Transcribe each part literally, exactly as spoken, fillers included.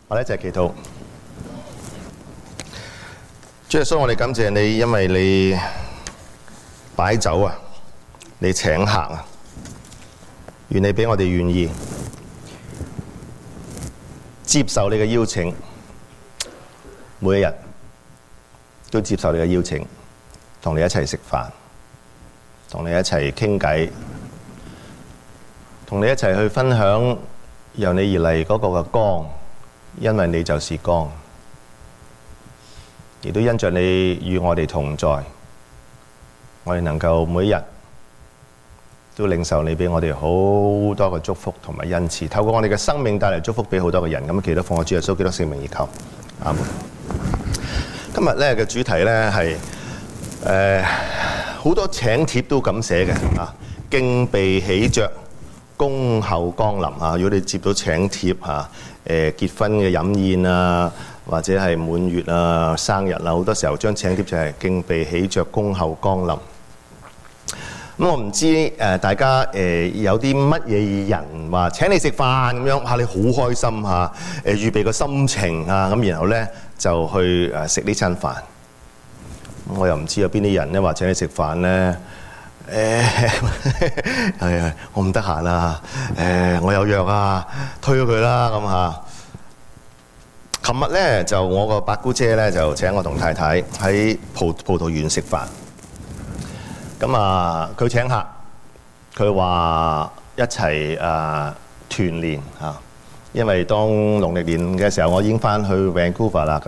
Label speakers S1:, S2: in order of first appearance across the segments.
S1: 我哋一齊祈禱。主耶穌，我哋感謝你，因為你擺酒啊，你請客啊，願你俾我哋願意接受你嘅邀請，每一日都接受你嘅邀請，同你一齊食飯，同你一齊傾偈，同你一齊去分享由你而嚟嗰個嘅光，因為你就是光。亦都因着你與我哋同在，我哋能夠每一日都領受你俾我哋好多嘅祝福同埋恩賜，透過我哋嘅生命帶嚟祝福俾好多嘅人。咁祈禱奉我主耶穌基督聖名而求，阿門。今日咧嘅主題咧係誒好多請帖都咁寫嘅啊，敬備喜着，恭候光臨啊！如果你接到請帖啊，誒結婚嘅飲宴啊，或者係滿月啊、生日啊，好多時候張請帖就係敬備喜着，恭候光臨。咁我唔知誒大家誒有啲乜嘢人話請你食飯咁樣嚇，你好開心嚇，誒預備個心情啊，咁然後咧就去誒食呢餐飯。咁我又唔知有邊啲人咧話請你食飯咧。誒係啊，我唔得閒啊！誒，我有約啊，推咗佢啦咁嚇。琴日咧就我個八姑姐咧就請我同太太喺葡葡萄園食飯。咁啊，佢請客，佢話一齊誒團年嚇，因為當農曆年嘅時候，我已經翻去 Vancouver 啦咁。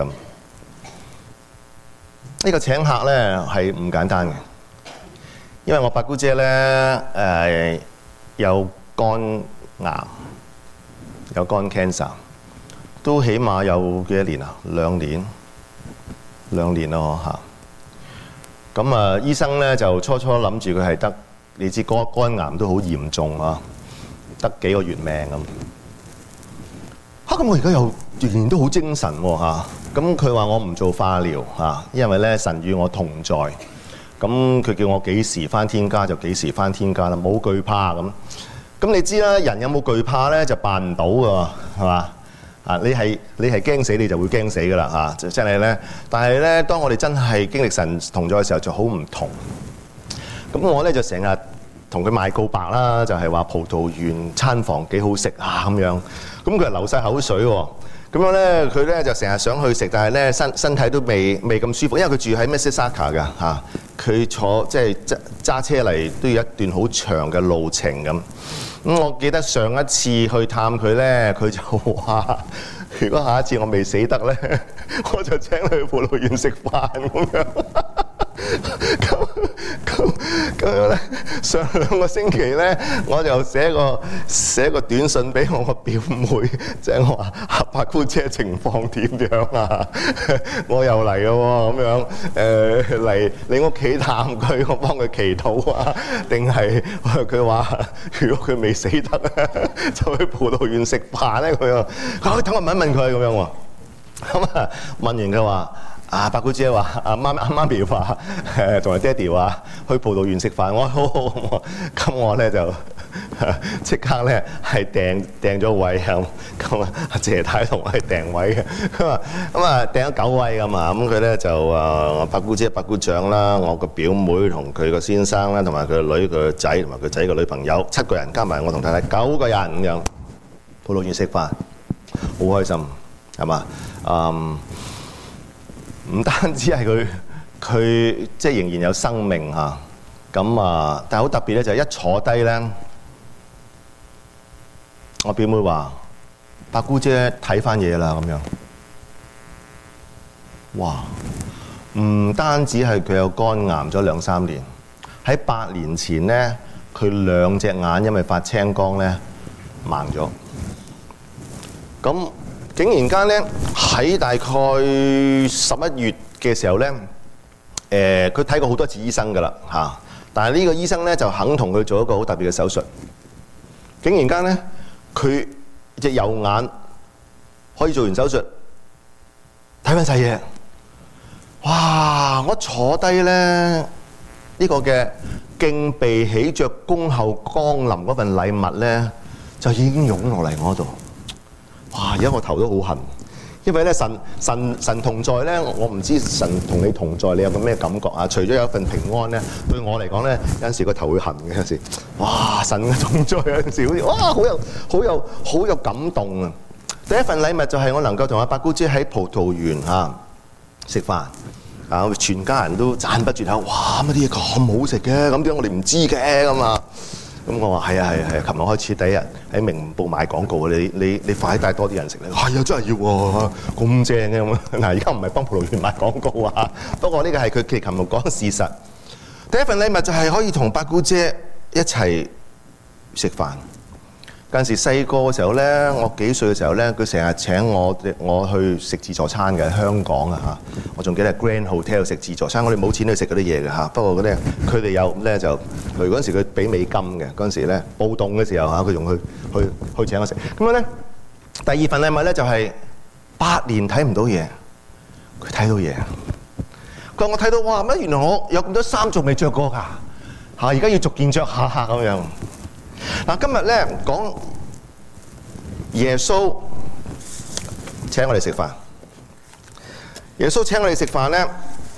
S1: 呢個請客咧係唔簡單嘅。因為我八姑姐咧誒、呃、有肝癌，有肝 cancer， 都起碼有幾多年啊？兩年，兩年咯嚇。咁啊，醫生咧就初初諗住佢係得，你知肝肝癌都好嚴重啊，得幾個月命咁。嚇！咁我而家又仍然都好精神喎嚇。咁佢話我唔做化療嚇，因為咧神與我同在。咁佢叫我幾時返天家就幾時返天家啦，冇懼怕咁。咁你知啦，人有冇懼怕咧就辦唔到㗎，係嘛？啊，你係你係驚死你就會驚死㗎啦嚇，就真係咧。但係咧，當我哋真係經歷神同在嘅時候就好唔同。咁我咧就成日同佢賣告白啦，就係話葡萄園餐房幾好食啊咁樣。咁佢係流晒口水喎。咁樣咧，佢咧就成日想去食，但係咧身身體都未未咁舒服，因為佢住喺 Mississauga 㗎嚇，佢坐即係揸揸車嚟都要一段好長嘅路程咁。咁我記得上一次去探佢咧，佢就話：如果下一次我未死得咧，我就請你去葡萄園食飯咁樣。咁咁咁樣咧，上兩個星期咧，我就寫個寫個短信俾我個表妹，即係我話阿八姑姐情況點樣啊？我又嚟咯喎，咁樣誒嚟你屋企探佢，我幫佢祈禱啊？定係佢話如果佢未死得咧，就去葡萄園食飯咧？佢話啊，等我問一問佢咁樣喎。咁啊問完佢話。啊，八姑姐話：阿媽阿媽咪話誒，同埋爹哋話去葡萄園食飯。我好好好，咁我咧就即刻咧係訂訂咗位咁。咁啊，阿謝太同我係訂位嘅。咁啊咁啊訂咗九位㗎嘛。咁佢咧就啊，八姑姐、八姑丈啦，我個表妹同佢個先生啦，同埋佢個女、佢個仔同埋佢仔個女朋友，七個人加埋我同太太九個人咁樣。葡萄園食飯，好開心，係嘛？嗯。唔單止係佢，佢即係仍然有生命嚇，咁啊！但係好特別咧，就係一坐低咧，我表妹話：八姑姐睇翻嘢啦咁樣。哇！唔單止係佢有肝癌咗兩三年，喺八年前咧，佢兩隻眼因為發青光咧盲咗。咁竟然間咧喺大概十一月嘅時候咧，誒佢睇過好多次醫生㗎啦嚇，但係呢個醫生咧就肯同佢做一個好特別嘅手術。竟然間咧，佢隻右眼可以做完手術睇翻晒嘢。哇！我坐低咧呢、這個嘅敬備喜着恭候光臨嗰份禮物咧，就已經湧落嚟我度。哇！而家我頭都好痕， 因為咧神神神同在咧，我唔知神同你同在，你有個咩感覺啊？除咗有一份平安咧，對我嚟講咧，有陣時個頭會痕嘅，有陣時，哇！神嘅同在有陣時好似哇，好有好有好有感動啊！第一份禮物就係我能夠同阿八姑姐喺葡萄園嚇食飯啊，全家人都讚不絕口，哇！乜啲嘢咁好食嘅，咁點解我哋唔知嘅咁啊？咁我話係啊係啊係啊！琴日開始第一日喺明報買廣告，你你你快啲帶多啲人食咧。係啊，真係要喎，咁正嘅咁。嗱，而家唔係幫葡萄園買廣告啊，不過呢個係佢其琴日講事實。第一份禮物就係可以同八姑姐一齊食飯。嗰陣時細個嘅時候咧，我幾歲嘅時候咧，佢成日請我我去食自助餐嘅，香港啊嚇，我仲記得 Grand Hotel 食自助餐，我哋冇錢去食嗰啲嘢嘅嚇，不過嗰啲佢哋有咧就，佢嗰陣時佢俾美金嘅，嗰陣時咧暴動嘅時候嚇，佢仲去去去請我食。咁樣咧，第二份禮物咧就係八年睇唔到嘢，佢睇到嘢。佢話我睇到哇乜原來我有咁多衫仲未着過㗎嚇，而家要逐件着下下咁樣。嗱，今日咧講耶穌請我哋食飯。耶穌請我哋食飯咧，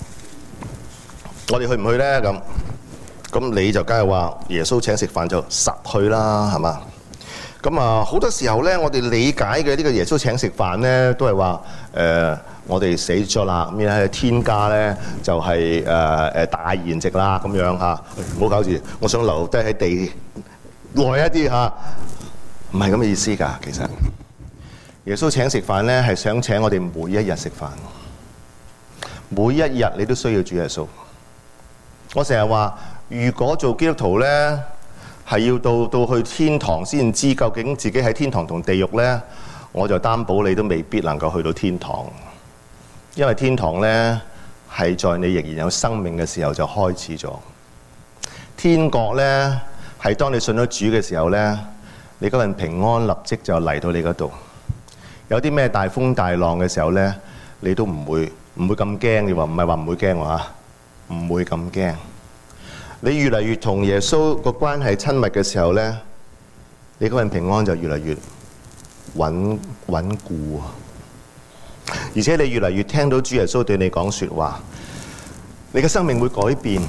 S1: 我哋去唔去咧？咁咁你就梗係話耶穌請食飯就實去啦，係嘛？咁啊，好多時候咧，我哋理解嘅呢個耶穌請食飯咧，都係話誒，我哋死咗啦，咁樣天家咧就係誒誒大筵席啦，咁樣嚇，唔好搞住，我想留低喺地耐一啲嚇，唔係咁嘅意思㗎。其實耶穌請食飯咧，係想請我哋每一日食飯，每一日你都需要主耶穌。我成日話，如果做基督徒咧，係要到到去天堂先知究竟自己喺天堂同地獄咧，我就擔保你都未必能夠去到天堂，因為天堂咧係在你仍然有生命嘅時候就開始咗。天國咧係當你信咗主嘅時候咧，你嗰份平安立即就嚟到你嗰度。有啲咩大風大浪嘅時候咧，你都唔會唔會咁驚。你話唔係話唔會驚喎嚇，唔會咁驚。你越嚟越同耶穌個關係親密嘅時候咧，你嗰份平安就越嚟越穩穩固，而且你越嚟越聽到主耶穌對你講説話，你嘅生命會改變。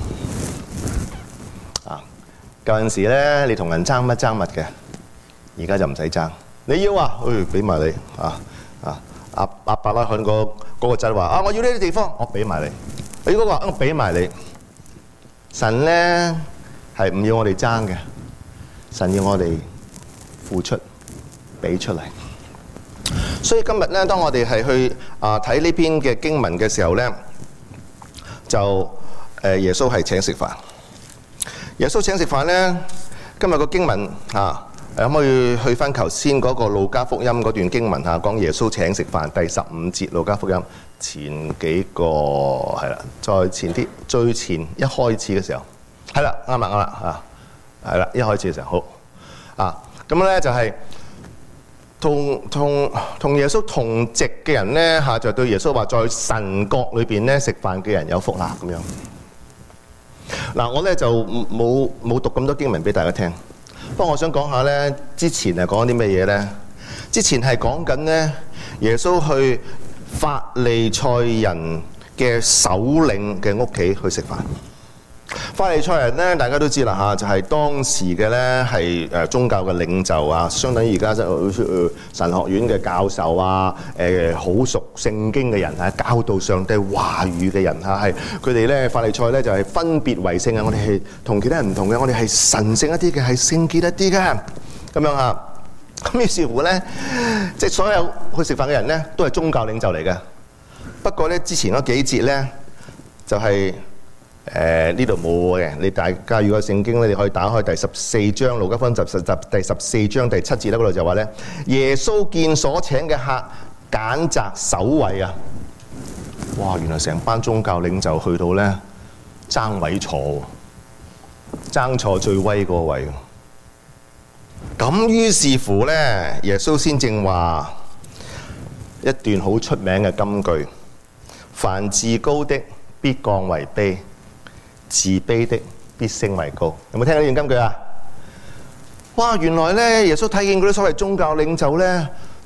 S1: 啊，舊陣時咧，你同人爭乜爭乜嘅，而家就唔使爭。你要啊，誒俾埋你啊啊！阿阿伯拉罕個嗰個仔話啊，我要呢啲地方，我俾埋你。你嗰個話我俾埋你。神咧係唔要我哋爭嘅，神要我哋付出，俾出嚟。所以今日咧，當我哋係去啊睇呢篇嘅經文嘅時候咧，就誒耶穌係請食飯。耶穌請食飯咧，今日個經文啊，可唔可以去翻頭先嗰個路加福音嗰段經文嚇，講耶穌請食飯第十五節路加福音。前幾個係啦，再前啲，最前一開始嘅時候，係啦，啱啦啱啦嚇，係啦，一開始嘅時候好啊，咁咧就係同同同耶穌同席嘅人咧嚇，就對耶穌話：在神國裏邊咧食飯嘅人有福啦咁樣。嗱，我咧就冇冇讀咁多經文俾大家聽，不過我想講下咧，之前係講啲咩嘢咧？之前係講緊咧耶穌去法利賽人嘅首領嘅屋企去食飯。法利賽人咧，大家都知啦嚇，就係、是、當時嘅咧係誒宗教嘅領袖啊，相當於而家即係神學院嘅教授啊，誒、呃、好熟聖經嘅人啊，教導上帝話語嘅人嚇，係佢哋咧法利賽咧就係、是、分別為聖啊，我哋係同其他人唔同嘅，我哋係神聖一啲嘅，係聖潔一啲嘅，咁樣嚇。咁於是乎咧，即係所有去食飯嘅人咧，都係宗教領袖嚟嘅。不過咧，之前嗰幾節咧，就係誒呢度冇嘅。你大家如果聖經咧，你可以打開第十四章路加福音十十第十四章第七節咧，嗰度就話咧，耶穌見所請嘅客揀擇首位啊！哇！原來成班宗教領袖去到咧爭位坐，爭坐最威嗰個位。咁於是乎咧，耶穌先正話一段好出名嘅金句：凡自高的必降為卑，自卑的必升為高。有冇聽到呢段金句啊？哇！原來咧，耶穌睇見嗰啲所謂宗教領袖咧，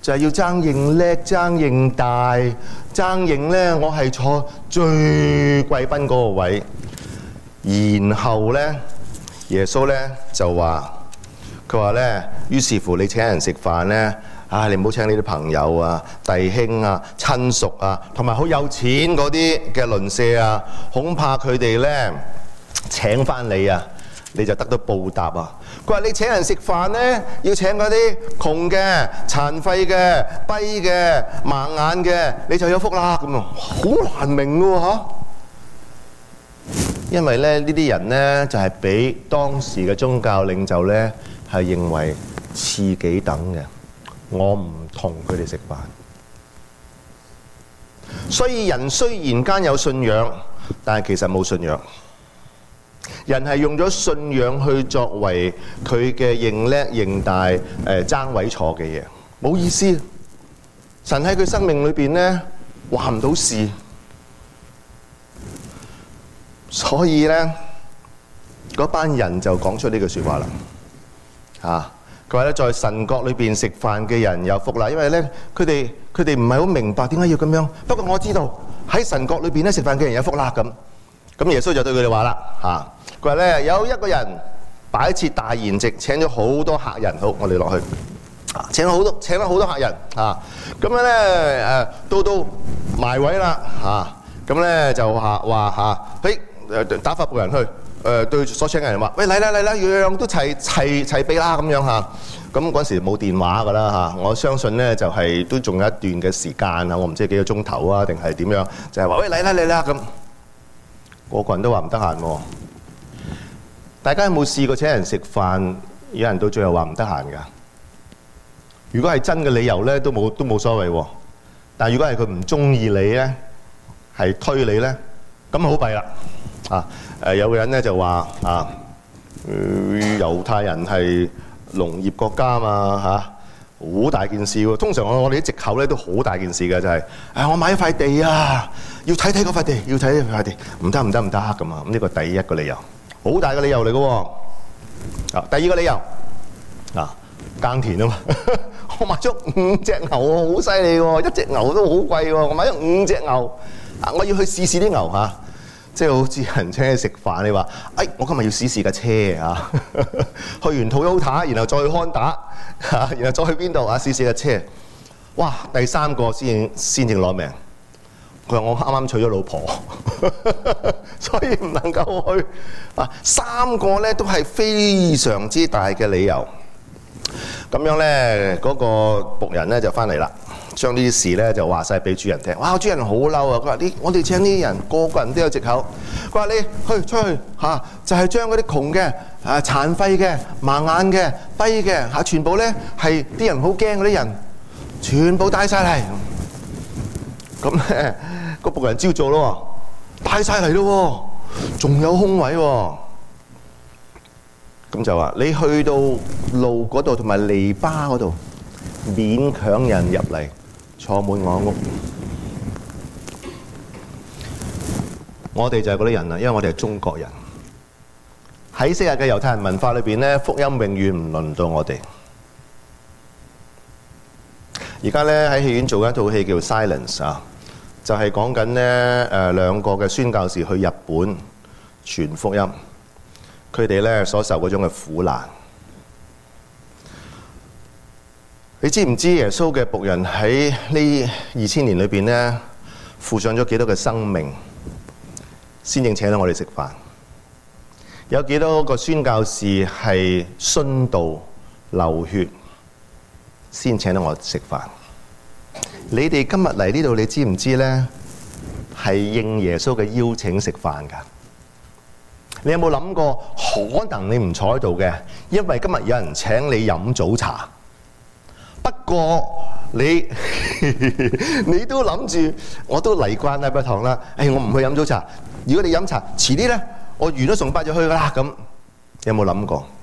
S1: 就係要爭認叻、爭認大、爭認咧，我係坐最貴賓嗰個位。然後咧，耶穌咧就話：佢話咧，於是乎你請人食飯咧，啊，你唔好請你啲朋友啊、弟兄啊、親屬啊，同埋好有錢嗰啲嘅鄰舍啊，恐怕佢哋咧請翻你啊，你就得到報答啊！佢話：你請人食飯咧，要請嗰啲窮嘅、殘廢嘅、跛嘅、盲眼嘅，你就有福啦！咁啊，好難明嘅喎嚇。因為咧呢啲人咧就係俾當時嘅宗教領袖咧係認為次幾等嘅，我唔同佢哋食飯。所以人雖然間有信仰，但係其實冇信仰。人係用咗信仰去作為佢嘅認叻認大誒爭位坐嘅嘢，冇意思。神喺佢生命裏邊咧話唔到事，所以咧嗰班人就講出呢句説話啦。嚇，佢話咧，在神國裏邊食飯嘅人有福啦，因為咧佢哋佢哋唔係好明白點解要咁樣。不過我知道喺神國裏邊咧食飯嘅人有福啦咁。咁耶穌就對佢哋話啦，嚇，佢話咧有一個人擺設大筵席，請咗好多客人。好，我哋落去，請咗好多請咗好多客人嚇。咁樣咧誒，到到埋位啦嚇，咁咧就話話嚇，嘿誒打發僕人去誒對所請嘅人話：喂，嚟啦嚟啦，樣樣都齊齊齊備啦咁樣嚇。咁嗰陣時冇電話㗎啦嚇，我相信咧就係都仲有一段嘅時間啊，我唔知幾個鐘頭啊定係點樣，就係話喂嚟啦嚟啦咁。個個人都話唔得閒喎。大家有冇試過請人食飯，有人到最後話唔得閒㗎？如果係真嘅理由咧，都冇都冇所謂喎。但係如果係佢唔中意你咧，係推你咧，咁好弊啦。啊誒，有個人咧就話啊，猶太人係農業國家嘛嚇，好大件事喎。通常我我哋啲藉口咧都好大件事嘅，就係誒我買一塊地啊。要睇睇嗰塊地，要睇睇塊地，唔得唔得唔得咁啊！咁呢個第一個理由，好大嘅理由嚟嘅喎。啊，第二個理由啊，耕田啊嘛，我買咗五隻牛喎，好犀利喎，一隻牛都好貴喎，我買咗五隻牛，啊，我要去試試啲牛嚇、啊，即係好似人請你食飯，你話，哎，我今日要試試架車啊，去完 Toyota，然後再去康達，嚇，然後再去邊度啊？試試架車，哇！第三個先先至攞命。佢話：我啱啱娶咗老婆，所以唔能夠去。啊，三個咧都係非常之大嘅理由。咁樣咧，嗰個僕人咧就翻嚟啦，將呢啲事咧就話晒俾主人聽。哇！主人好嬲啊！佢話：你我哋請呢啲人，個個人都有藉口。佢話：你去出去嚇，就係將嗰啲窮嘅、啊殘廢嘅、盲眼嘅、跛嘅嚇，全部咧係啲人好驚嗰啲人，全部帶晒嚟。咁咧，個僕人照做咯，帶晒嚟咯，仲有空位喎。咁就話你去到路嗰度同埋籬笆嗰度，勉強人入嚟坐滿我屋。我哋就係嗰啲人啦，因為我哋係中國人。喺昔日嘅猶太人文化裏邊咧，福音永遠唔輪到我哋。而家咧喺戲院做緊一套戲叫《Silence》啊。就係講緊咧誒兩個嘅宣教士去日本傳福音，佢哋咧所受嗰種嘅苦難。你知唔知耶穌嘅僕人喺呢二千年裏邊咧付上咗幾多嘅生命，先正請到我哋食飯？有幾多個宣教士係殉道流血，先請到我食飯？你哋今日嚟呢度，你知唔知咧？係應耶穌嘅邀請食飯㗎。你有冇諗過，可能你唔坐喺度嘅，因為今日有人請你飲早茶。不過你你都諗住，我都嚟慣禮拜堂啦。誒，我唔去飲早茶。如果你飲茶，遲啲咧，我完咗崇拜就去㗎啦。咁有冇諗過？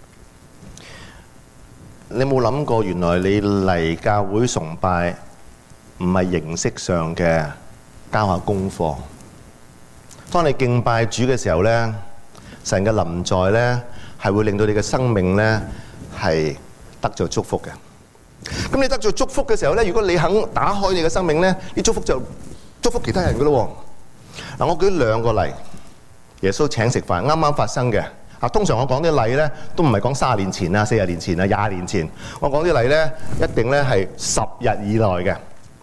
S1: 你有冇諗過，原來你嚟教會崇拜？唔係形式上嘅交下功課。當你敬拜主嘅時候咧，神嘅臨在咧係會令到你嘅生命咧係得咗祝福嘅。 咁你得咗祝福嘅時候咧，如果你肯打開你嘅生命咧，啲祝福就祝福其他人噶咯。嗱，我舉兩個例，耶穌請食飯啱啱發生嘅。啊，通常我講啲例咧，都唔係講三十年前啊、四十年前啊、廿年前，我講啲例咧，一定咧係十日以內嘅。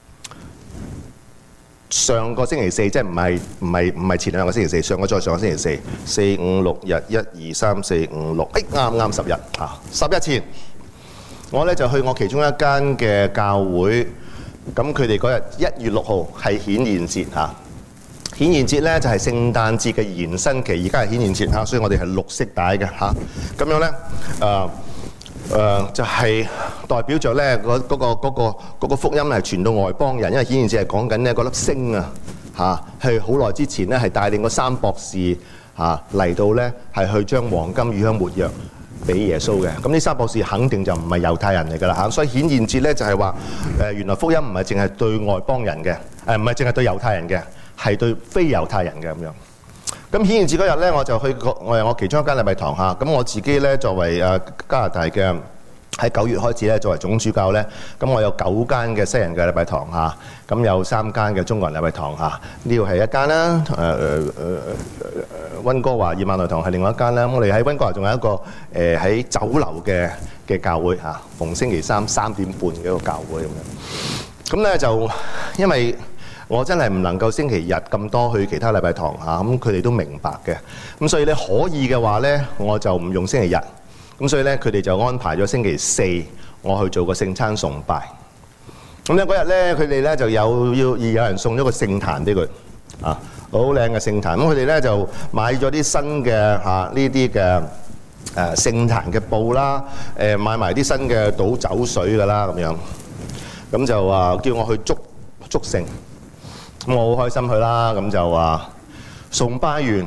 S1: 上個星期四，即係唔係唔係唔係前兩個星期四，上個再上個星期四，四五六日，一二三四五六，誒啱啱十日嚇，十日前，我咧就去我其中一間嘅教會，咁佢哋嗰日一月六號係顯現節嚇。顯現節咧就係聖誕節嘅延伸期，而家係顯現節嚇，所以我哋係綠色帶嘅嚇。咁樣咧，誒誒就係代表著咧嗰嗰個嗰個嗰個福音係傳到外邦人，因為顯現節係講緊咧嗰粒星啊嚇，係好耐之前咧係帶領個三博士嚇嚟到咧係去將黃金乳香沒藥俾耶穌嘅。咁呢三博士肯定就唔係猶太人嚟㗎啦嚇，所以顯現節咧就係話誒原來福音唔係淨係對外邦人嘅，誒唔係淨係對猶太人嘅。係對非猶太人嘅咁樣。咁顯現節嗰日咧，我就去個我係我其中一間禮拜堂下。咁我自己咧作為誒加拿大嘅喺九月開始咧作為總主教咧，咁我有九間嘅西人嘅禮拜堂下，咁有三間嘅中國人禮拜堂下。呢度係一間啦，誒誒誒溫哥華以馬內堂係另外一間啦。咁我哋喺溫哥華仲有一個誒喺酒樓嘅嘅教會嚇，逢星期三三點半嘅一個教會咁樣。咁咧就因為我真係唔能夠星期日咁多去其他禮拜堂嚇，咁佢哋都明白嘅。咁所以咧可以嘅話咧，我就唔用星期日。咁所以咧，佢哋就安排咗星期四我去做個聖餐崇拜。咁咧嗰日咧，佢哋咧就有要有人送咗個聖壇俾佢啊，好靚嘅聖壇。咁佢哋咧就買咗啲新嘅嚇呢啲嘅誒聖壇嘅布啦，誒買埋啲新嘅倒酒水㗎啦咁樣。咁就話叫我去祝祝聖。咁我好開心去啦，咁就話崇拜完。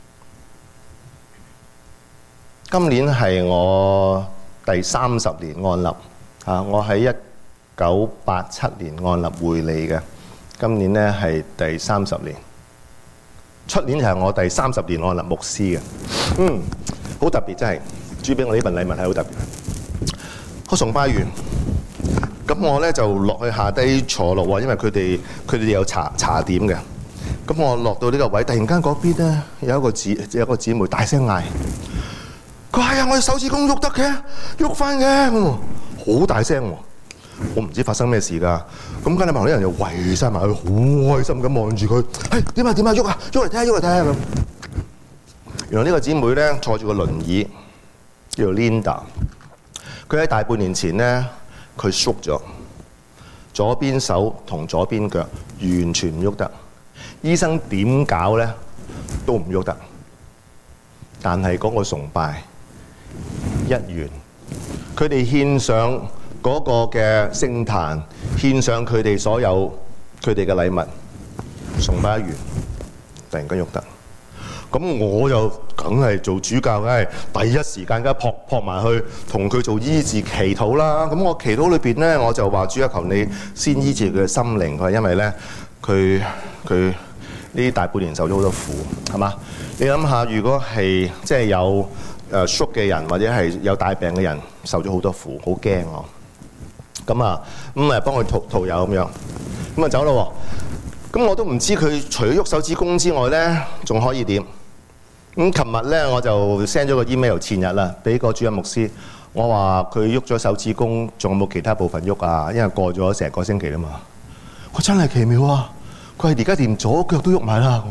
S1: 今年係我第三十年按立嚇，我喺一九八七年按立會理嘅，今年咧係第三十年。出年就係我第三十年按立牧師嘅，嗯，好特別真係。主俾我呢份禮物係好特別。我崇拜完。咁我咧就落去下低坐落喎，因為佢哋佢哋有茶茶點嘅。咁我落到呢個位，突然間嗰邊咧有一個姊有一個姊妹大聲嗌：佢係啊，我手指公喐得嘅，喐翻嘅，好大聲喎！我唔知發生咩事㗎。咁跟住旁邊啲人就圍晒埋去，好開心咁望住佢。係點啊點啊，喐啊，喐嚟睇下，喐嚟睇下咁。原來呢個姊妹咧坐住個輪椅，叫做 Linda。佢喺大半年前咧。佢縮咗，左邊手同左邊腳完全唔喐得，醫生點搞咧都唔喐得。但係嗰個崇拜一完，佢哋獻上嗰個嘅聖壇，獻上佢哋所有佢哋嘅禮物，崇拜一完，突然間喐得。咁我就梗係做主教，梗係第一時間梗係撲撲埋去同佢做醫治祈禱啦。咁我祈禱裏邊咧，我就話主啊，求你先醫治佢嘅心靈。佢話因為咧，佢佢呢大半年受咗好多苦，係嘛？你諗下，如果係即係有誒 stroke 嘅人，或者係有大病嘅人，受咗好多苦，好驚我。咁啊，咁誒幫佢塗塗油咁樣，咁啊走咯。咁我都唔知佢除咗喐手指公之外咧，仲可以點？咁琴日咧我就 send 咗個 email 前日啦，俾個主任牧師，我話佢喐咗手指公，仲有冇其他部分喐啊？因為過咗成個星期啦嘛。我真係奇妙啊！佢係而家連左腳都喐埋啦。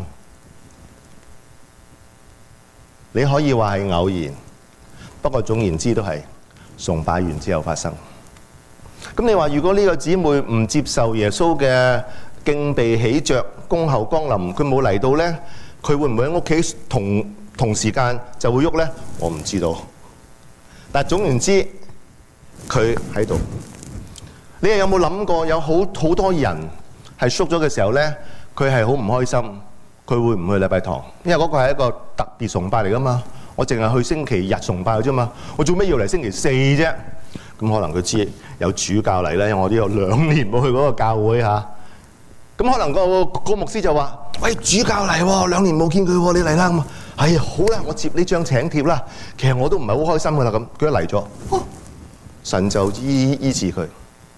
S1: 你可以話係偶然，不過總言之都係崇拜完之後發生。咁你話如果呢個姊妹唔接受耶穌嘅敬備喜鵲恭候光臨，佢冇嚟到咧？佢會唔會喺屋企同同時間就會喐咧？我唔知道。但係總言之，佢喺度。你又有冇諗過有好好多人係縮咗嘅時候咧，佢係好唔開心，佢會唔去禮拜堂？因為嗰個係一個特別崇拜嚟噶嘛。我淨係去星期日崇拜啫嘛。我做咩要嚟星期四啫？咁可能佢知有主教嚟咧，因為我都有兩年冇去嗰個教會嚇。咁可能個個牧師就話：喂，主教嚟喎，兩年冇見佢喎，你嚟啦咁啊！哎呀，好啦，我接呢張請帖啦。其實我都唔係好開心噶啦咁。佢一嚟咗，神就醫醫治佢。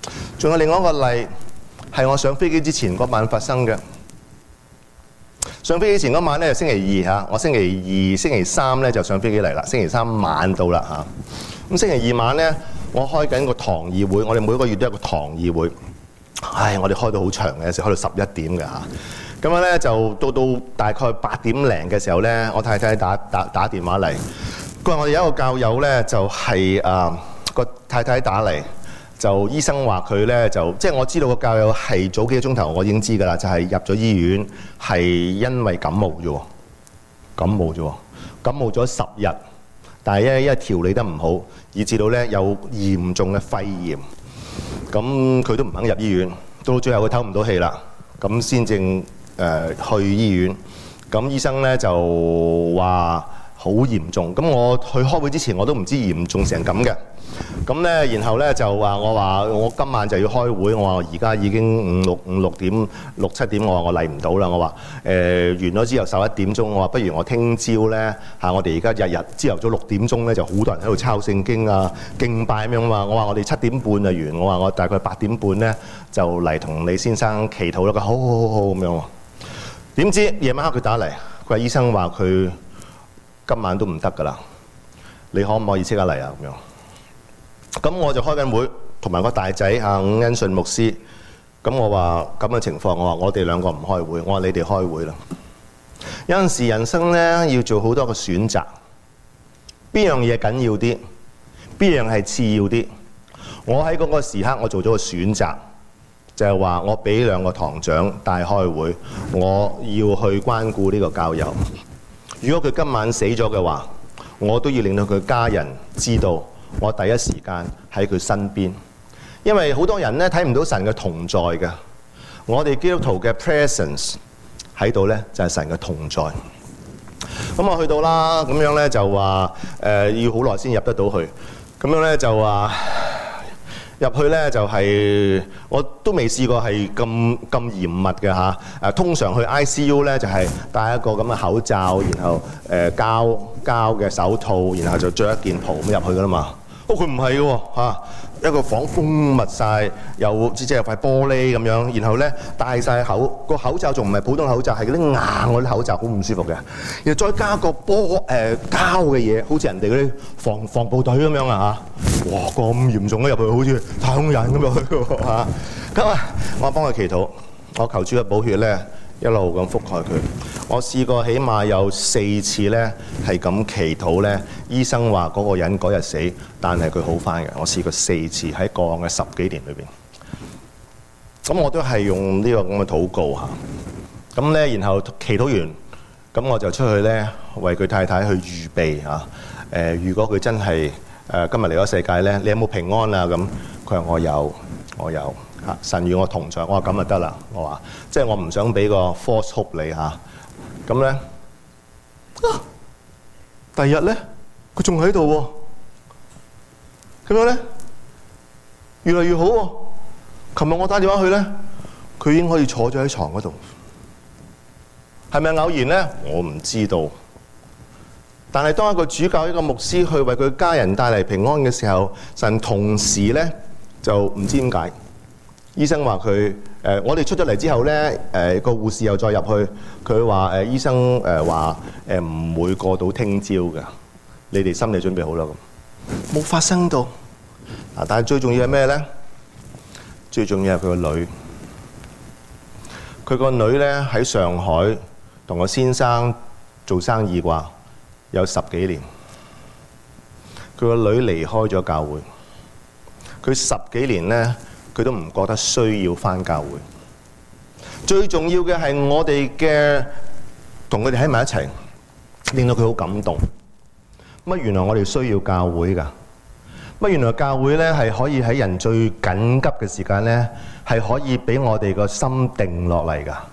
S1: 仲有另外一個例係我上飛機之前嗰晚發生嘅。上飛機前嗰晚咧，星期二嚇，我星期二、星期三咧就上飛機嚟啦。星期三晚到啦嚇。咁星期二晚咧，我開緊個堂議會，我哋每個月都有個堂議會。唉，我哋開到好長嘅，有時開到十一點嘅嚇。咁樣咧就到到大概八點零嘅時候咧，我太太打打打電話嚟。佢話我哋有一個教友咧，就係誒個太太打嚟。就醫生話佢咧就即係我知道個教友係早幾個鐘頭我已經知㗎啦，就係、是、入咗醫院係因為感冒啫喎，感冒啫喎，感冒咗十日，但係因為因為調理得唔好，以至到咧有嚴重嘅肺炎，咁佢都唔肯入醫院，到最後佢唞唔到氣啦，咁先正誒去醫院，咁醫生咧就話好嚴重，咁我去開會之前我都唔知嚴重成咁嘅。咁咧，然後咧就話我話我今晚就要開會，我話而家已經五六五六點六七點，我話我嚟唔到啦。我話誒、呃、完咗之後十一點鐘，我話不如我聽朝咧嚇，我哋而家日日朝頭早六點鐘咧就好多人喺度抄聖經啊、敬拜咁樣嘛。我話我哋七點半就完，我話我大概八點半咧就嚟同李先生祈禱啦。佢好好好好咁樣。點知夜晚黑佢打嚟，佢話醫生話佢今晚都唔得㗎啦，你可唔可以即刻嚟啊？咁樣。咁我就開緊會，同埋個大仔啊伍恩順牧師。咁我話咁嘅情況，我話我哋兩個唔開會，我話你哋開會啦。有陣時人生咧要做好多個選擇，邊樣嘢緊要啲，邊樣係次要啲。我喺嗰個時刻，我做咗個選擇，就係話我俾兩個堂長帶開會，我要去關顧呢個教友。如果佢今晚死咗嘅話，我都要令到佢家人知道。我第一時間喺佢身邊，因為好多人咧睇唔到神嘅同在嘅。我哋基督徒嘅 presence 喺度咧，就係神嘅同在。咁我去到啦，咁樣咧就話誒、呃、要好耐先入得到去。咁樣咧就話入去咧就係、是、我都未試過係咁咁嚴密嘅嚇。誒通常去 I C U 咧就係、是、戴一個咁嘅口罩，然後誒、呃、膠膠嘅手套，然後就着一件袍咁入去噶啦嘛。哦，佢唔係嘅喎嚇，一個房封密晒，又即係有塊玻璃咁樣，然後咧戴晒口個口罩，仲唔係普通口罩，係嗰啲硬嗰啲口罩，好唔舒服嘅。然後再加個玻誒、呃、膠嘅嘢，好似人哋嗰啲防防暴隊咁樣啊嚇！哇，咁嚴重嘅入去，好似太空人咁入去喎嚇。咁啊，我幫佢祈禱，我求主嘅寶血咧一路咁覆蓋佢。我試過起碼有四次咧係咁祈禱咧，醫生話嗰個人嗰日死，但係佢好返嘅。我試過四次喺過往嘅十幾年裏邊，咁我都係用呢個咁嘅禱告嚇。咁咧，然後祈禱完，咁我就出去咧為佢太太去預備嚇。誒、呃，如果佢真係誒、呃、今日嚟咗世界咧，你有冇平安啊？咁佢話我有，我有嚇。神與我同在，我話咁就得啦。我話即係我唔想俾個 false hope 你嚇。咁咧，啊，第二日咧，佢仲喺度喎。咁樣咧，越嚟越好喎。琴日我打電話去咧，佢已經可以坐咗喺床嗰度。係咪偶然咧？我唔知道。但係當一個主教、一個牧師去為佢家人帶嚟平安嘅時候，神同時咧就唔知點解。醫生話佢誒，我哋出咗嚟之後咧，誒、呃、個護士又再入去，佢話誒醫生誒話誒唔會過到聽朝嘅，你哋心理準備好啦咁，冇發生到。啊，但係最重要係咩咧？最重要係佢個女，佢個女咧喺上海同個先生做生意啩，有十幾年。佢個女離開咗教會，佢十幾年咧。佢都唔覺得需要返教會。最重要嘅係我哋嘅同佢哋喺埋一齊，令到佢好感動。乜原來我哋需要教會㗎？乜原來教會咧係可以喺人最緊急嘅時間咧，係可以俾我哋個心定落嚟㗎。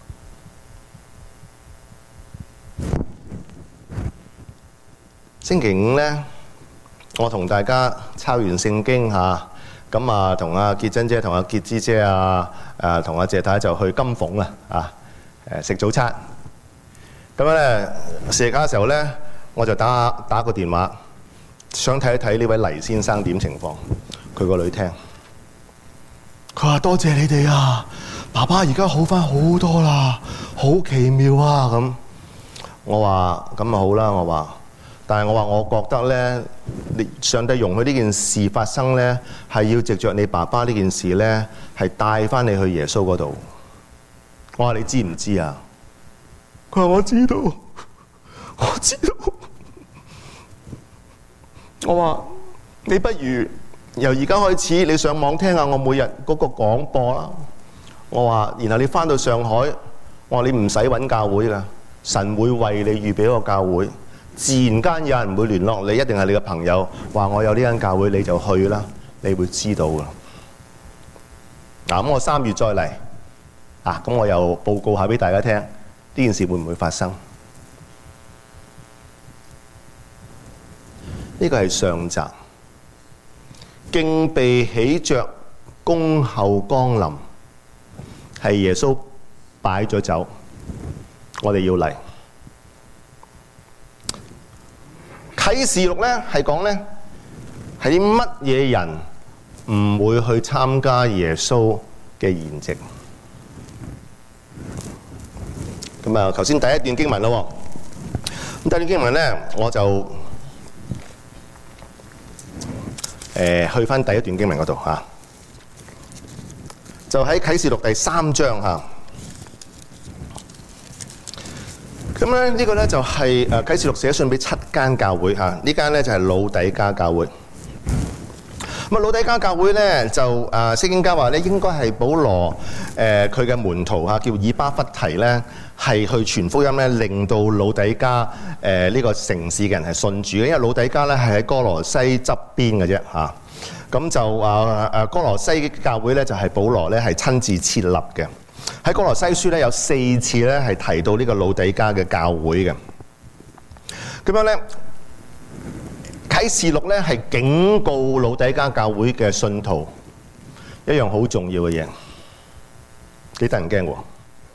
S1: 星期五咧，我同大家抄完聖經嚇。咁啊，同阿潔珍姐、同阿潔芝姐啊，誒同阿謝太就去金鳳啦，啊誒食早餐。咁樣咧食嘅時候咧，我就打打個電話，想睇一睇呢位黎先生點情況。佢個女聽， 佢話多謝你哋啊，爸爸而家好返好多啦，好奇妙啊咁。我話咁咪好啦，我話，但係我話我覺得咧，你上帝容許呢件事發生咧，係要藉着你爸爸呢件事咧，係帶翻你去耶穌嗰度。我話你知唔知啊？佢話我知道，我知道。我話你不如由而家開始，你上網聽下我每日嗰個廣播啦。我話，然後你翻到上海，我話你唔使揾教會㗎。神會為你預備一個教會，自然間有人會聯絡你，一定係你嘅朋友話我有呢間教會，你就去啦，你會知道㗎。嗱，咁我三月再嚟，啊，咁我又報告下俾大家聽，呢件事會唔會發生？呢個係上集，敬備喜著，恭候光臨，係耶穌擺咗酒。我哋要嚟啟示錄咧，係講咧係啲乜嘢人唔會去參加耶穌嘅筵席。咁啊，頭先第一段經文咯，咁第一段經文咧，我就誒、呃、去翻第一段經文嗰度嚇，就喺啟示錄第三章嚇。咁咧呢個咧就係誒啟示錄寫信俾七間教會嚇，呢間咧就係老底嘉教會。咁啊老底嘉教會咧就誒釋經家話咧應該係保羅誒佢嘅門徒嚇，叫以巴弗提咧係去傳福音咧，令到老底嘉誒呢個城市嘅人係信主嘅，因為老底嘉咧係喺哥羅西側邊嘅啫嚇。咁就誒誒哥羅西教會咧就係保羅咧係親自設立嘅。喺《歌羅西書》咧有四次咧係提到呢個老底嘉嘅教會嘅，咁樣咧啟示錄咧係警告老底嘉教會嘅信徒一樣好重要嘅嘢，幾得人驚喎！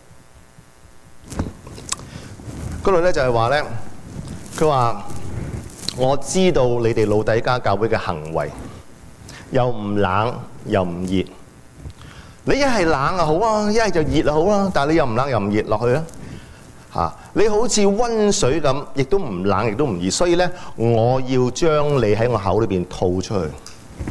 S1: 嗰度咧就係話咧，佢話我知道你哋老底嘉教會嘅行為，又唔冷又唔熱。你一係冷啊好啊，一係就熱啊好啊，但係你又唔冷又唔熱落去啊嚇！你好似溫水咁，亦都唔冷亦都唔熱，所以咧我要將你喺我口裏邊吐出去。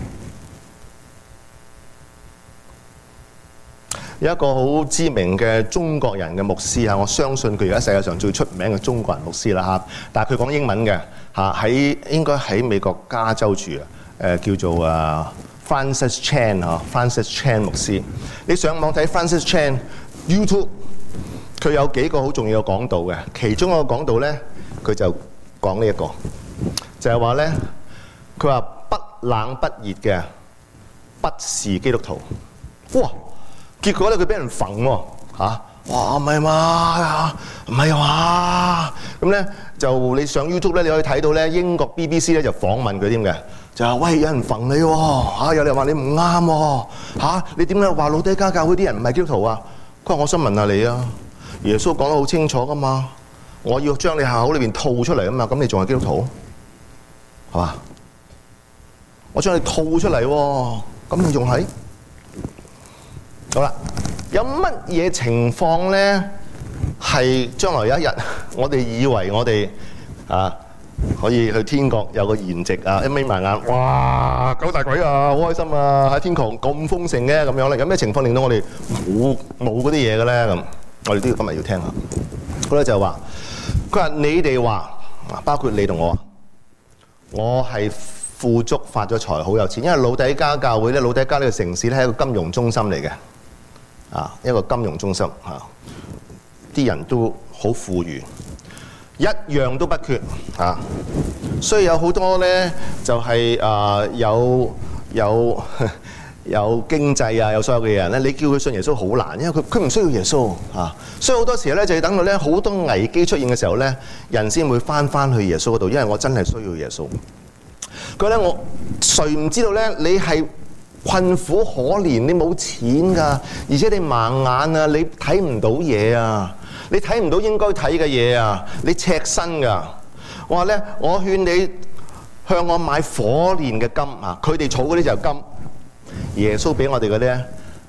S1: 有一個好知名嘅中國人嘅牧師嚇，我相信佢而家世界上最出名嘅中國人牧師啦嚇，但係佢講英文嘅嚇，喺應該喺美國加州住啊，誒叫做啊。Francis Chan 啊 ，Francis Chan 牧師，你上網睇 Francis Chan YouTube， 佢有幾個好重要嘅講道嘅，其中一個講道咧，佢就講呢一個，就係話咧，佢話不冷不熱嘅不是基督徒，哇！結果咧佢俾人焚喎嚇，哇唔係嘛，唔係嘛，咁咧就你上 YouTube 咧，你可以睇到咧英國 B B C 咧就訪問佢添嘅。就話喂，有人焚你喎、哦、嚇，有人話你唔啱喎嚇，你點解話老底嘉教會啲人唔係基督徒啊？佢話我想問下你啊，耶穌講得好清楚噶嘛，我要將你口裏邊吐出嚟啊嘛，咁你仲係基督徒係嘛？我將你吐出嚟喎，咁你仲係？好啦，有乜嘢情況咧係將來有一日我哋以為我哋啊可以去天國有個筵席啊，一眯埋眼，哇，九大鬼啊，好開心啊！喺天堂咁豐盛嘅咁樣咧，有咩情況令到我哋冇冇嗰啲嘢嘅咧？咁我哋都要今日要聽下。佢咧就係話，佢話你哋話，包括你同我，我係富足發咗財，好有錢，因為老底嘉教會咧，老底嘉呢個城市咧係一個金融中心嚟嘅，啊，一個金融中心嚇，啲人都好富裕。一樣都不缺啊，所以有好多咧就係、是、啊、呃、有有有經濟啊有所有嘅人咧，你叫佢信耶穌好難，因為佢佢唔需要耶穌啊，所以好多時咧就要等到咧好多危機出現嘅時候咧，人先會翻翻去耶穌嗰度，因為我真係需要耶穌。佢咧我誰唔知道咧？你係困苦可憐，你冇錢㗎，而且你盲眼啊，你睇唔到嘢啊。你睇唔到應該睇嘅嘢啊！你赤身㗎。我話咧，我勸你向我買火煉嘅金啊！佢哋儲嗰啲就係金，耶穌俾我哋嗰啲咧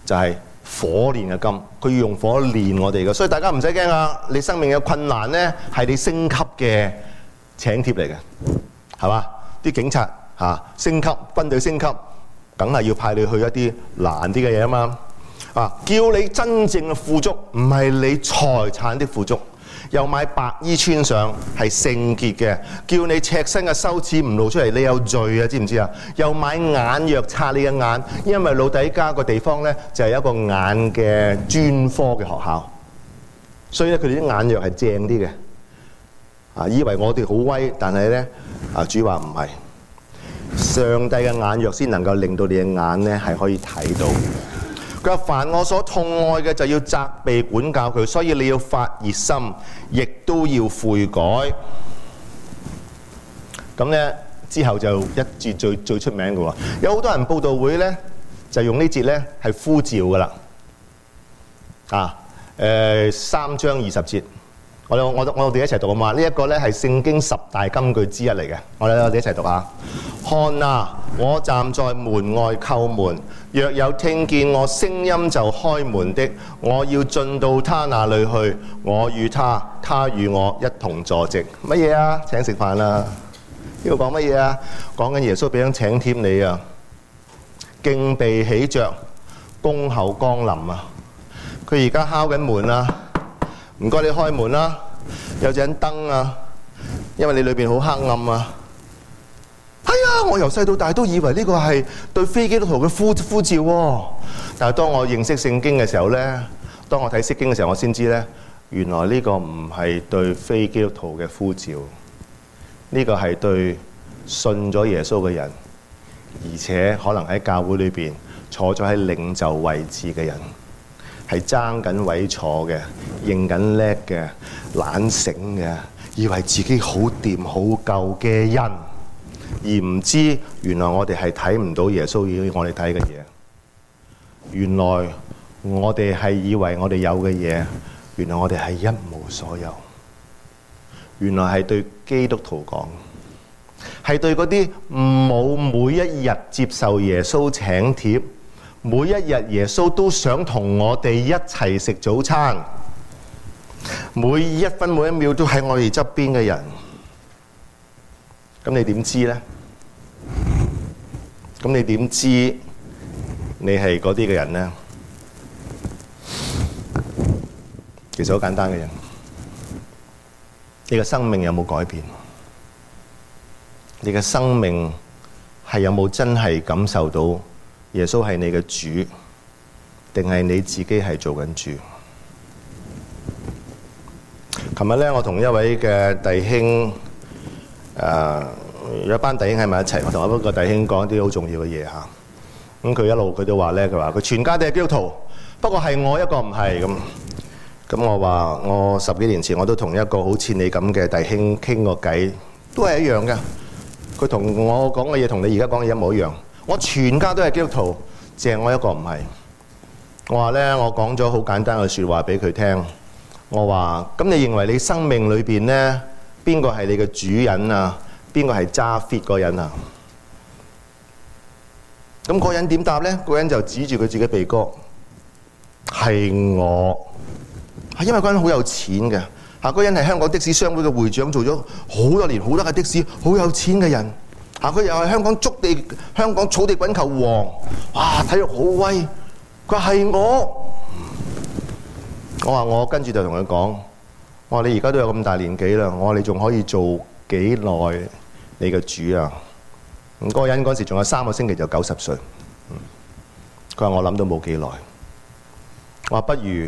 S1: 就係火煉嘅金，佢要用火煉我哋嘅，所以大家唔使驚啊！你生命嘅困難咧，係你升級嘅請帖嚟嘅，係嘛？啲警察嚇、啊、升級，軍隊升級，梗係要派你去一啲難啲嘅嘢啊嘛！啊，叫你真正嘅富足，唔係你財產的富足。又買白衣穿上係聖潔嘅，叫你赤身嘅羞恥唔露出嚟，你有罪啊，知唔知啊？又買眼藥擦你嘅眼，因為老底加個地方咧就係一個眼嘅專科嘅學校，所以咧佢哋啲眼藥係正啲嘅。啊，以為我哋好威，但係咧啊主話唔係，上帝嘅眼藥先能夠令到你嘅眼咧係可以睇到。佢話：凡我所痛愛嘅，就要責備管教佢，所以你要發熱心，亦都要悔改。咁咧之後就一節最最出名嘅喎，有好多人報道會咧就用呢節咧係呼召嘅啦。啊，誒、呃、三章二十節，我我我我哋一齊讀啊嘛。呢、這、一個咧係聖經十大金句之一嚟嘅，我哋我哋一齊讀啊。看啊，我站在門外叩門，若有聽見我聲音就開門的，我要進到他那裏去，我與他，他與我一同坐席。乜嘢啊？請食飯啦！呢個講乜嘢啊？講緊耶穌俾張請帖你啊！敬備喜着，恭候光臨啊！佢而家敲緊門啦，唔該你開門啦！有盞燈啊，因為你裏邊好黑暗啊！係啊！我由細到大都以為呢個係對非基督徒嘅呼呼召喎。但係當我認識聖經嘅時候呢，當我睇釋經嘅時候，我先知呢，原來呢個唔係對非基督徒嘅呼召，呢個係對信咗耶穌嘅人，而且可能喺教會裏邊坐咗喺領袖位置嘅人，係爭緊位坐嘅，認緊叻嘅，懶醒嘅，以為自己好掂好夠嘅人。而唔知原來我哋係睇唔到耶穌要我哋睇嘅嘢，原來我哋係以為我哋有嘅嘢，原來我哋係一無所有。原來係對基督徒講，係對嗰啲冇每一日接受耶穌請帖，每一日耶穌都想同我哋一齊食早餐，每一分每一秒都喺我哋側邊嘅人。咁你點知呢？咁你點知你係嗰啲嘅人呢？其實好簡單嘅人，你嘅生命有冇改變？你嘅生命係有冇真係感受到耶穌係你嘅主，定係你自己係做緊主？琴日咧，我同一位嘅弟兄。誒、uh, 有一班弟兄喺埋一齊，我同一個弟兄講一啲好重要嘅嘢嚇。咁佢一路佢都話咧，佢話佢全家都係基督徒，不過係我一個唔係咁。咁我話我十幾年前我都同一個好似你咁嘅弟兄傾過偈，都係一樣嘅。佢同我講嘅嘢同你而家講嘅嘢一模一樣。我全家都係基督徒，淨係我一個唔係。我話咧，我講咗好簡單嘅説話俾佢聽。我話咁，你認為你生命裏邊咧？邊個係你嘅主人啊？邊個係揸 fit 嗰人啊？咁嗰人點答呢？嗰人就指住佢自己鼻哥，係我。係因為嗰人好有錢嘅，嚇嗰人係香港的士商會嘅會長，做咗好多年，好多架的士，好有錢嘅人。嚇佢又係香港築地、香港草地滾球王，哇！體育好威。佢話係我。我話我跟住就同佢講。我話你而家都有咁大年紀啦，我話你仲可以做幾耐你嘅主啊？咁嗰個人嗰時仲有三個星期就九十歲。佢話我諗都冇幾耐。我話不如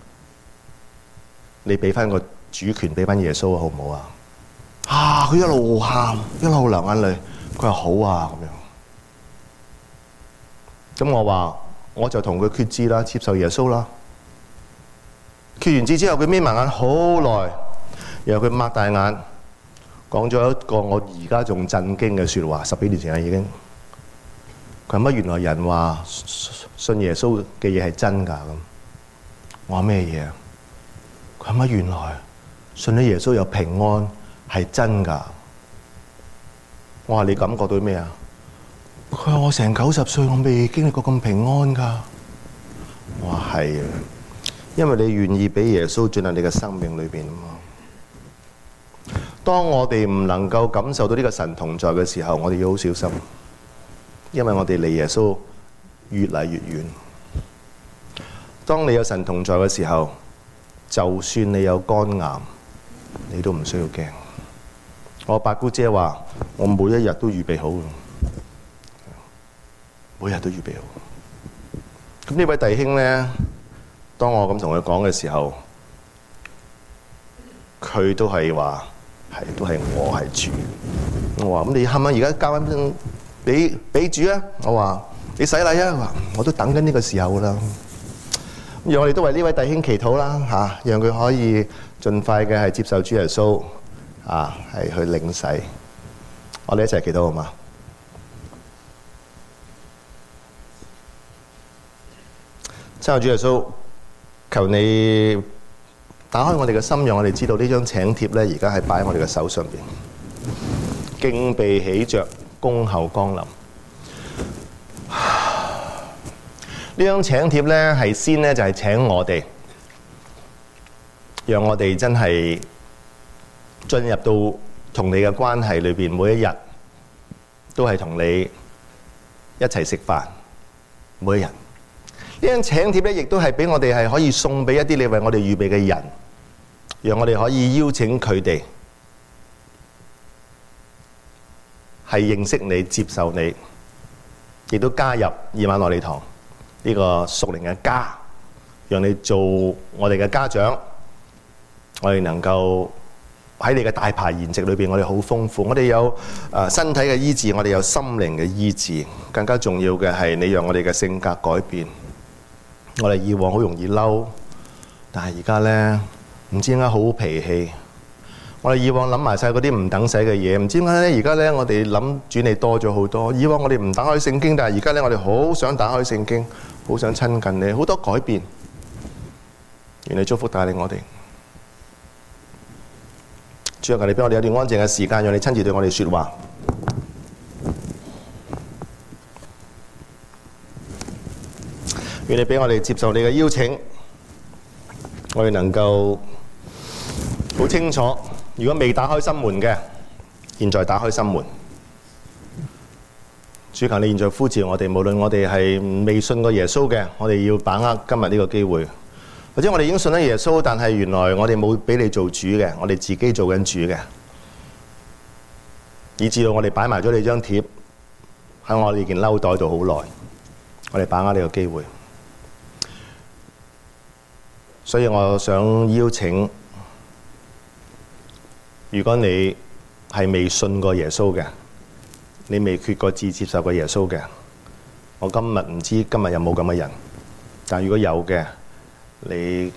S1: 你俾翻個主權俾翻耶穌好唔好啊？啊！佢一路喊，一路流眼淚。佢話好啊咁樣。咁我話我就同佢決志啦，接受耶穌啦。決完志之後，佢眯埋眼好耐，然後佢擘大眼，講咗一個我而家仲震驚嘅説話。十幾年前啦已經，佢話乜原來人話信耶穌嘅嘢係真㗎咁。我話咩嘢啊？佢話乜原來信咗耶穌有平安係真㗎。我話你感覺到咩啊？佢話我成九十歲，我未經歷過咁平安㗎。 我話係啊，因為你願意俾耶穌進入你嘅生命裏邊啊嘛。當我哋唔能夠感受到呢個神同在嘅時候，我哋要好小心，因為我哋離耶穌越嚟越遠。當你有神同在嘅時候，就算你有肝癌，你都唔需要驚。我八姑姐話：我每一日都預備好，每日都預備好。咁呢位弟兄呢，當我咁同佢講嘅時候，佢都係話：係，都係我係主。我話：咁你係咪而家交翻俾俾主啊？我話：你洗禮啊？話我都等緊呢個時候啦。讓我哋都為呢位弟兄祈禱啦，嚇，讓佢可以盡快嘅係接受主耶穌，啊，係去領洗。我哋一齊祈禱好嗎？親愛主耶穌，求你打開我哋嘅心，讓我哋知道呢張請帖咧，而家係擺喺我哋嘅手上邊，敬備喜着，恭候光臨。呢張請帖咧係先咧就係請我哋，讓我哋真係進入到同你嘅關係裏邊，每一日都係同你一齊食飯，每一日。呢張請帖咧亦都係俾我哋係可以送俾一啲你為我哋預備嘅人，讓我哋可以邀請佢哋係認識你、接受你，亦都加入以馬內利堂呢個屬靈嘅家，讓你做我哋嘅家長，我哋能夠喺你嘅大排筵席裏邊，我哋好豐富，我哋有誒身體嘅醫治，我哋有心靈嘅醫治，更加重要嘅係你讓我哋嘅性格改變。我哋以往好容易嬲，但係而家咧唔知點解好脾氣。我哋以往諗埋晒嗰啲唔等使嘅嘢，唔知點解咧而家咧我哋諗主你多咗好多。以往我哋唔打開聖經，但係而家咧我哋好想打開聖經，好想親近你，好多改變。願你祝福帶領我哋。主啊，求你俾我哋有段安靜嘅時間，讓你親自對我哋說話。願你俾我哋接受你嘅邀請，我哋能夠好清楚。如果未打開心門嘅，現在打開心門。主，求你現在呼召我哋，無論我哋係未信過耶穌嘅，我哋要把握今日呢個機會。或者我哋已經信咗耶穌，但係原來我哋冇俾你做主嘅，我哋自己做緊主嘅，以至到我哋擺埋咗你張貼喺我哋件褸袋度好耐。我哋把握呢個機會。所以我想邀請，如果你係未信過耶穌嘅，你未決過志接受過耶穌嘅，我今日唔知今日有冇咁嘅人，但如果有嘅，你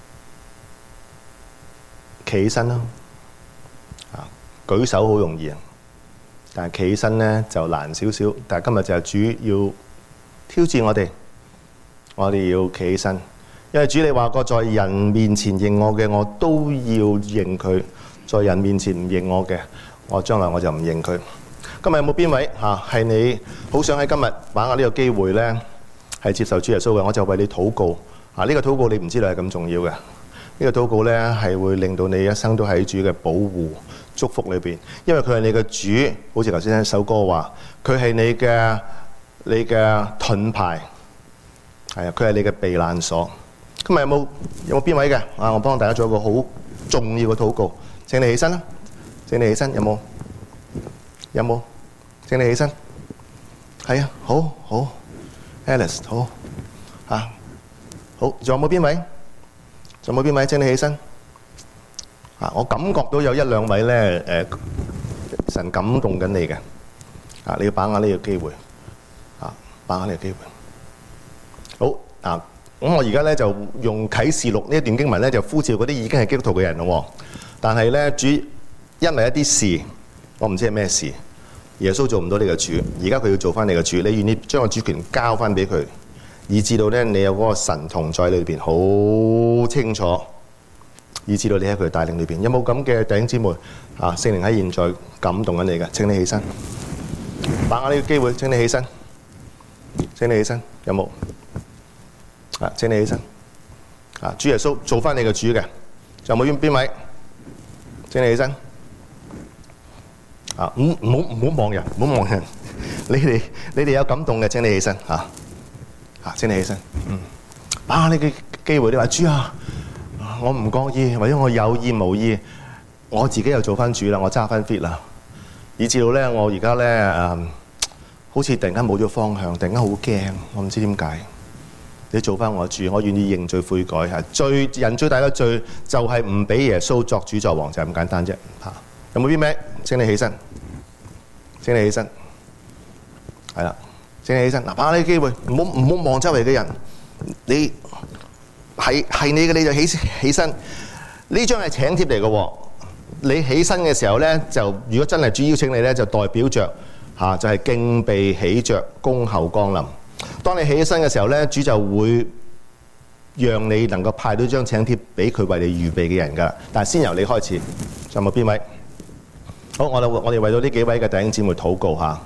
S1: 企起身啦，啊，舉手好容易啊，但係企起身咧就難少少。但係今日就係主要挑戰我哋，我哋要企起身。因為主你話過，在人面前認我嘅，我都要認佢；在人面前唔認我嘅，我將來我就唔認佢。今日有冇邊位嚇係你好想喺今日把握呢個機會咧，係接受主耶穌嘅？我就為你禱告。啊，呢個禱告你唔知道係咁重要嘅。呢個禱告咧係會令到你一生都喺主嘅保護祝福裏邊，因為佢係你嘅主。好似頭先一首歌話，佢係你嘅你嘅盾牌，係啊，佢係你嘅避難所。今日有冇有冇邊位嘅？啊，我幫大家做一個好重要嘅禱告。請你起身啦！請你起身，有冇？有冇？請你起身。係啊，好好 ，Alice， 好啊，好。仲有冇邊位？仲有冇邊位？請你起身。啊，我感覺到有一兩位咧，誒，神感動緊你嘅。啊，你要把握呢個機會。啊，把握呢個機會。好啊。咁我而家咧就用啟示錄呢一段經文咧，就呼召嗰啲已經係基督徒嘅人咯。但係咧，主因為一啲事，我唔知係咩事，耶穌做唔到你嘅主，而家佢要做翻你嘅主。你願意將個主權交翻俾佢，以至到咧你有嗰個神同在裏邊好清楚，以至到你喺佢帶領裏邊。有冇咁嘅弟兄姊妹啊？聖靈喺現在感動緊你嘅，請你起身，把握呢個機會，請你起身，請你起身，有冇？ 啊，請你起身。啊，主耶穌做翻你嘅主嘅，仲有冇邊邊位？請你起身。啊，唔唔好唔好望人，唔好望人。你哋你哋有感動嘅，請你起身。啊啊，請你起身。嗯。啊，呢個機會你話主啊，我唔覺意，或者我有意無意，我自己又做翻主啦，我揸翻 fit 啦，以至到咧我而家咧誒，好似突然間冇咗方向，突然間好驚，我唔知點解。你做翻我主，我願意認罪悔改嚇。最人最大嘅罪就係唔俾耶穌作主作王，就係咁簡單啫嚇。有冇邊咩？請你起身，請你起身，係啦，請你起身。嗱，把握呢個機會，唔好唔好望周圍嘅人。你係係你嘅你就起起身。呢張係請帖嚟嘅喎。你起身嘅時候咧，就如果真係主邀請你咧，就代表着嚇就係敬備喜着，恭候降臨。當你起身嘅時候咧，主就會讓你能夠派到張請帖俾佢為你預備嘅人㗎啦。但係先由你開始，仲有冇邊位？好，我哋我哋為到呢幾位嘅弟兄姊妹禱告下。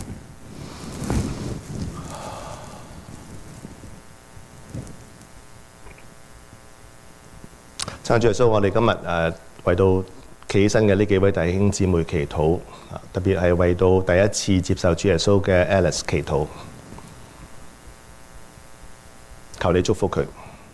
S1: 親主耶穌，我哋今日誒為到企起身嘅呢幾位弟兄姊妹祈禱，特別係為到第一次接受主耶穌嘅 Alice 祈禱。求你祝福佢，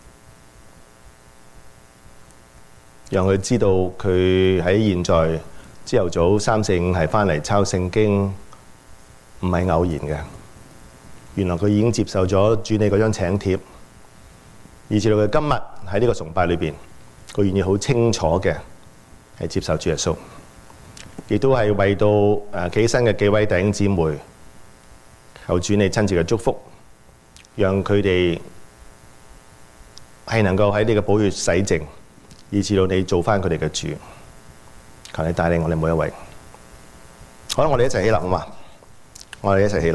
S1: 讓佢知道佢喺現在朝頭早三四五係返嚟抄聖經，唔係偶然嘅。原來佢已經接受咗主你嗰張請帖，以至到佢今日喺呢個崇拜裏邊，佢願意好清楚嘅係接受主耶穌，亦都係為到誒企起身嘅幾位弟兄姊妹，求主你親自嘅祝福，讓佢哋係能夠喺你嘅寶血洗淨，以至到你做翻佢哋嘅主。求你帶領我哋每一位。好啦，我哋一齊起立好嘛？我哋一齊起立。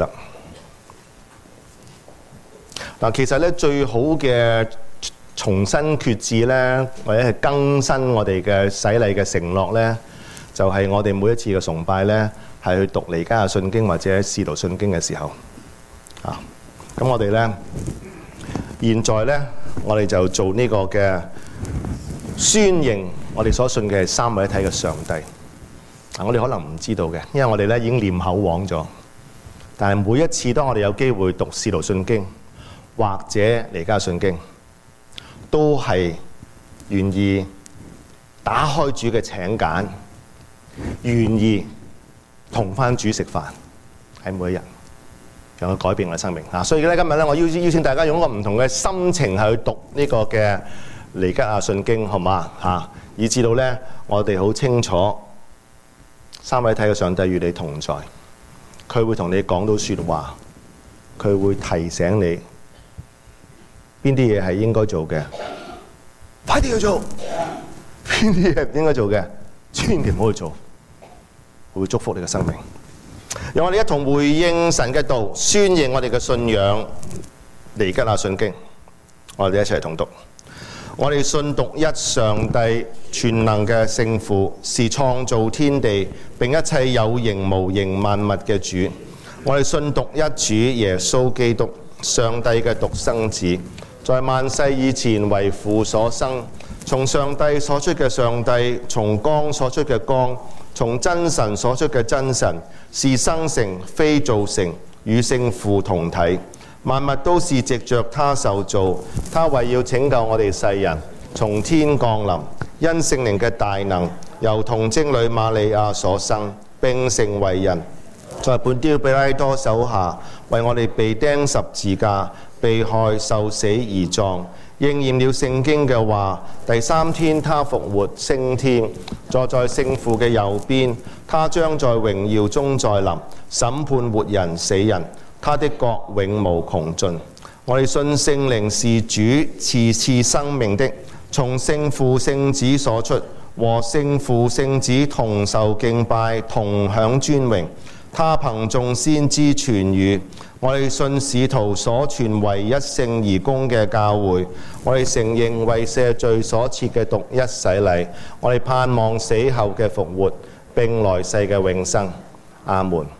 S1: 嗱，其實咧最好嘅重新決志咧，或者係更新我哋嘅洗禮嘅承諾咧，就係、是、我哋每一次嘅崇拜咧，係去讀彌迦亞信經或者使徒信經嘅時候。啊，咁我哋咧，現在咧。我哋就做呢個嘅宣認，我哋所信嘅係三位一體嘅上帝。我哋可能唔知道嘅，因為我哋咧已經念口簧咗。但係每一次當我哋有機會讀使徒信經或者彌迦信經，都係願意打開主嘅請柬，願意同翻主食飯，喺每一日。讓佢改變我嘅生命啊！所以咧，今日咧，我邀邀請大家用一個唔同嘅心情去讀呢個嘅彌迦亞信經，好嘛嚇？以至到咧，我哋好清楚三位一體嘅上帝與你同在，佢會同你講到説話，佢會提醒你邊啲嘢係應該做嘅，快啲去做；邊啲嘢唔應該做嘅，千祈唔好去做，會祝福你嘅生命。讓我哋一同回應神嘅道，宣認我哋嘅信仰。彌迦亞信經，我哋一齊同讀。我哋信獨一上帝，全能嘅聖父，是創造天地並一切有形無形萬物嘅主。我哋信獨一主耶穌基督，上帝嘅獨生子，在萬世以前為父所生，從上帝所出嘅上帝，從光所出嘅光，從真神所出嘅真神，是生成非造成，與聖父同體。萬物都是藉着他受造，他為要拯救我哋世人，從天降臨，因聖靈嘅大能，由童貞女瑪利亞所生，並成為人，在本丟彼拉多手下，為我哋被釘十字架，被害受死而葬。應驗了聖經嘅話，第三天他復活升天，坐在聖父嘅右邊，他將在榮耀中再臨，審判活人死人，他的國永無窮盡。我哋信聖靈是主賜賜生命的，從聖父聖子所出，和聖父聖子同受敬拜，同享尊榮。他憑眾先知傳語，我哋信使徒所傳唯一聖而公嘅教會，我哋承認為赦罪所設嘅獨一洗禮，我哋盼望死後嘅復活並來世嘅永生。阿門。